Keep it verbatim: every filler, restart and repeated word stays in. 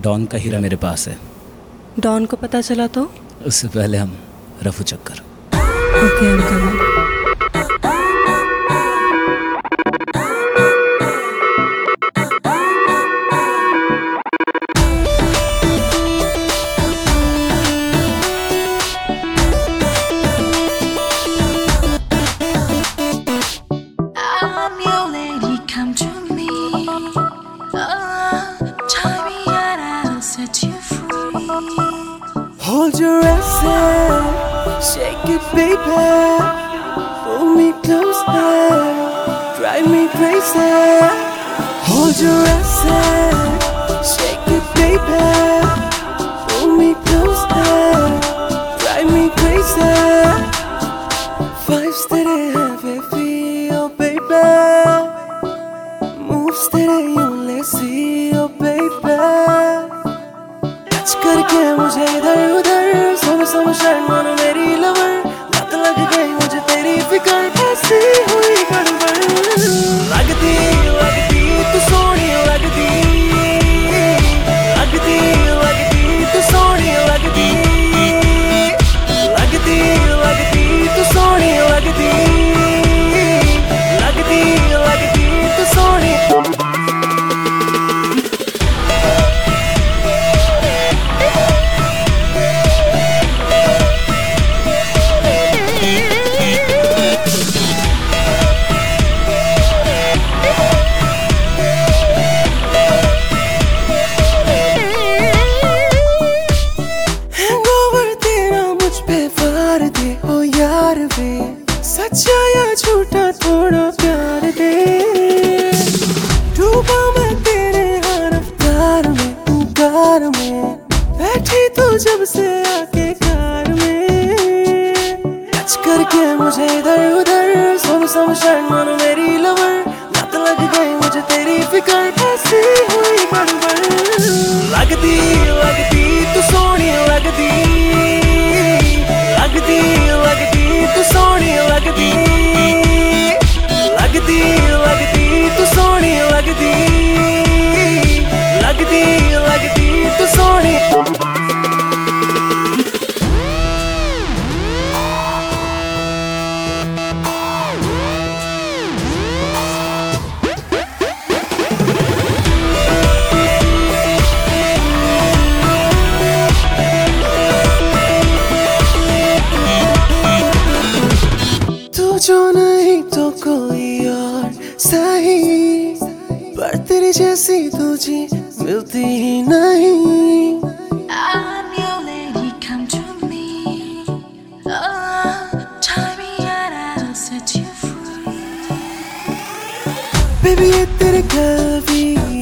Don का हीरा मेरे पास है। डॉन को पता चला तो? उससे पहले हम रफू चक्कर। Okay uncle. Hold your hand, shake it, baby. Pull me closer, drive me crazy. Hold your hand, shake it, baby. Pull me closer, drive me crazy. Vibes तेरे हैं baby, oh baby. Moves तेरे यूं lazy, oh baby. करके मुझे इधर उधर सब समझ मानो मेरी लवर लत लग गई मुझे तेरी फिक्र ऐसी हुई गड़बड़ लगती लगती तू सोनी लगती लगती लगती तू सोनी लगती लगती लगती तू सोनी लगती लगती लगती तू सोनी सच्चा या झूठा थोड़ा प्यार दे डूबा मैं तेरे हर रफ्तार में तू कार में बैठी तू जब से आके कार में टच करके मुझे इधर उधर सब समझ मानो मेरी लवर लत लग गई मुझे तेरी फिक्र ऐसी हुई गड़बड़ लगती लगती तू सोनी लगती लगती लगती तू सोनी लगती लगती लगती तू सोनी लगती लगती लगती तू सोनी जो नहीं तो कोई और सही पर तेरी जैसी तुझे मिलती ही नहीं I'm your lady, come to me. Oh, tie me and I'll set you free. Baby ये तेरे कभी